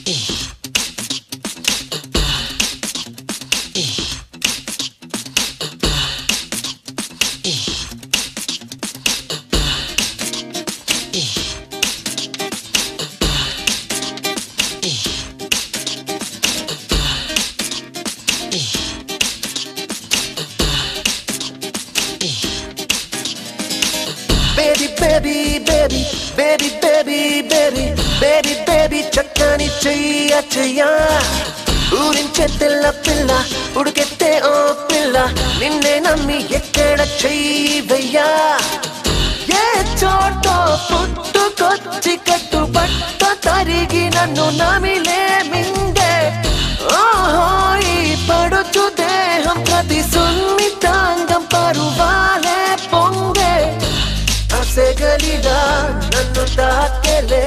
Baby, baby, baby, baby, baby, baby, baby, baby, చక్కని చెయ్య చెయ్య ఊరించే తెల్ల పిల్ల ఉడికెత్తే ఓ పిల్ల నిన్నే నమ్మి ఎక్కడ చెయ్యి వెయ్యా ఏ చోటో పుట్టుకొచ్చి కట్టుబట్ట తరిగి నన్ను నమిలే మింగే ఓహో ఈ పడుచు దేహం ప్రతి సున్నితాంగం పరువాలే పొంగే గలిగా నన్ను తాకెలే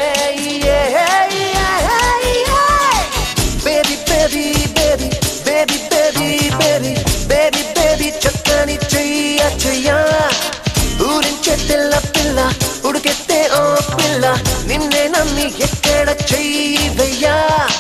baby baby baby baby baby baby baby baby చక్కని చెయ్య చెయ్య ఊరించే తెల్ల పిల్ల ఉడికెత్తే ఓ పిల్ల నిన్నే నమ్మి ఎక్కడ చెయ్యి వెయ్యా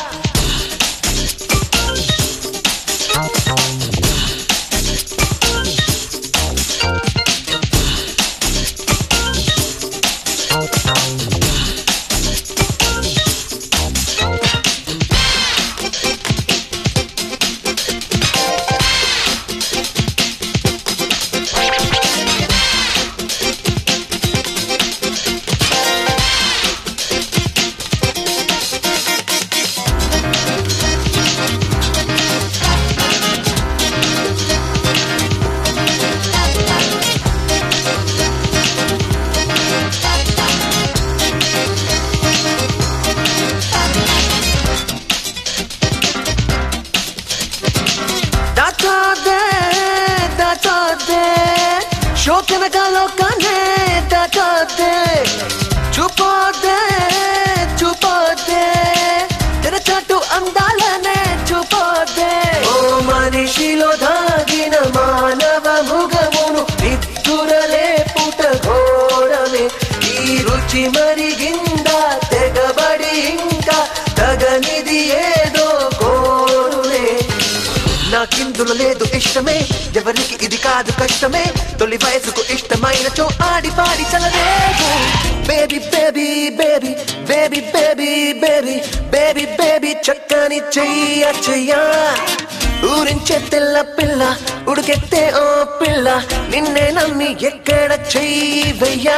శోకనగా లోకానే దాటోదే చూపోదే చూపోదే తెరచాటు అందాలనే చూపోదే ఓ మనిషిలో దాగిన మానవ ముఖమును నిద్దురలే పుట ఘోరమే ఈ రుచి మరిగిందా తెగబడి ఇంకా తగనిది ఏదో కోరులే నాకిందులో లేదు ఇష్టమే ఎవరికి ఇది కాదు కష్టమే తొలి వయసుకు ఇష్టమైన చో ఆడి పాడి చలరేగు baby baby baby baby baby baby baby baby చక్కని చెయ్య చెయ్య ఊరించే తెల్ల పిల్ల ఉడికెత్తే ఓ పిల్ల నిన్నే నమ్మి ఎక్కడ చెయ్యి వెయ్యా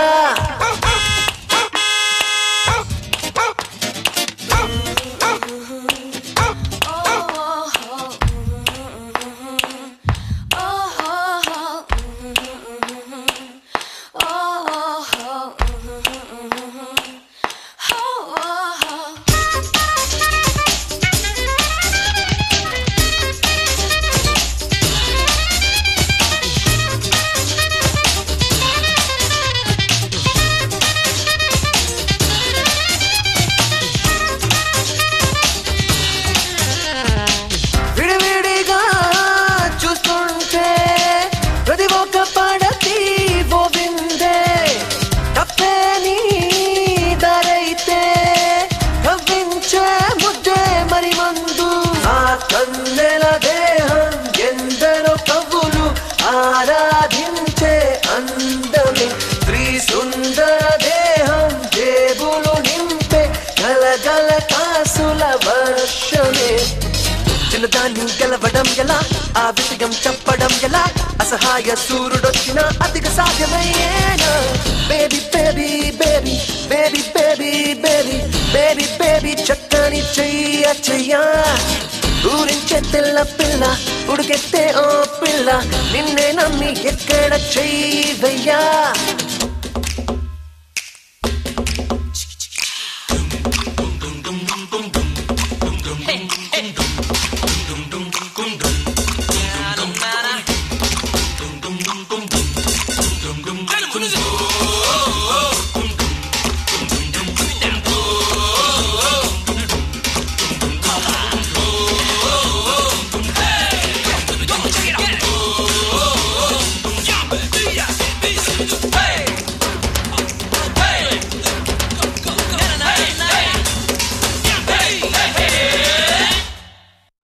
కన్నెల దేహం ఎందరో కవులు ఆరాధించే అందమే శ్రీ సుందర దేహం జేబులు నింపే గలగల కాసుల వర్షమే చిన్నదాన్ని గెలవడం ఎలా ఆ విషయం చెప్పడం ఎలా అసహాయ సూర్యుడొచ్చిన అతిగా సాధ్యమయ్యేనా baby baby baby baby baby baby baby baby చక్కని చెయ్య చెయ్య ఊరించే తెల్ల పిల్ల ఉడికెత్తే ఓ పిల్ల నిన్నే నమ్మి ఎక్కడ చెయ్యి వెయ్యా